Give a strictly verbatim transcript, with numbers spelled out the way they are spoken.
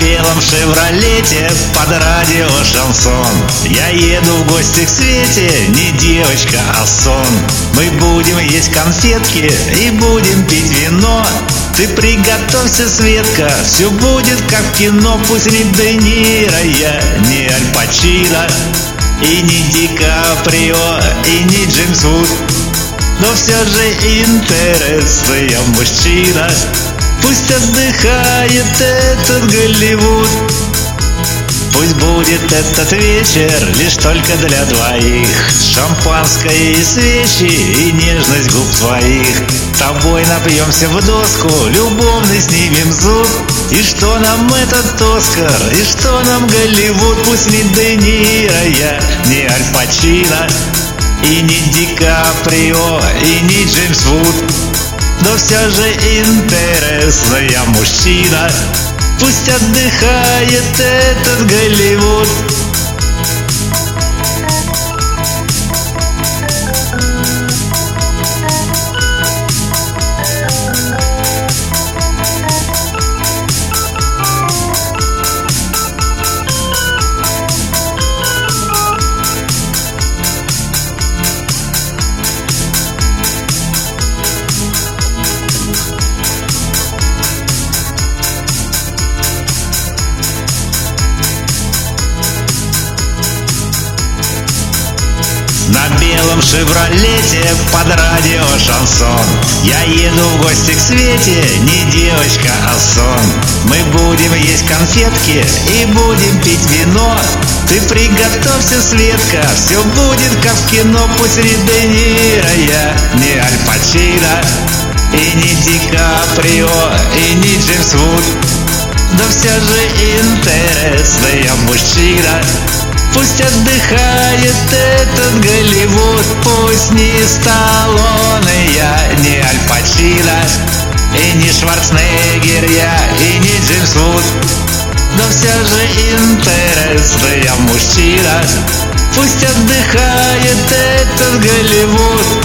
белом шевролете под радио шансон. Я еду в гости к Свете, не девочка, а сон. Мы будем есть конфетки и будем пить вино. Ты приготовься, Светка, все будет как в кино. Пусть не Де Ниро, я не Аль Пачино, и не Ди Каприо, и не Джеймс Вуд, но все же интересный я мужчина. Пусть отдыхает этот Голливуд. Пусть будет этот вечер лишь только для двоих. Шампанское и свечи, и нежность губ твоих. С тобой напьемся в доску, любовный снимем зуб. И что нам этот Оскар, и что нам Голливуд? Пусть не Де Ниро, я не Аль Пачино, и не Ди Каприо, и не Джеймс Вуд, но все же интересный я мужчина. Пусть отдыхает этот Голливуд. На белом шевролете под радио шансон. Я еду в гости к Свете, не девочка, а сон. Мы будем есть конфетки и будем пить вино. Ты приготовься, Светка, все будет как в кино. Пусть не Де Ниро, я не Аль Пачино, и не Ди Каприо, и не Джеймс Вуд, но все же интересный я мужчина. Пусть отдыхает этот Голливуд. Пусть не Сталлоне, я не Аль Пачино, и не Шварценеггер, я и не Джеймс Вуд, но все же интересный я мужчина. Пусть отдыхает этот Голливуд.